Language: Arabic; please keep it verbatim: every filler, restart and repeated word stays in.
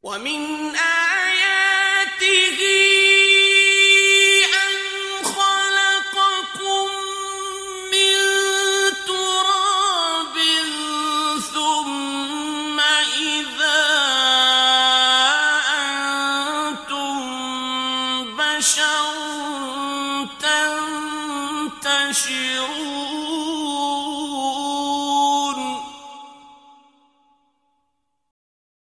ومن آياته أن خلقكم من تراب ثم إذا أنتم بشر تنتشرون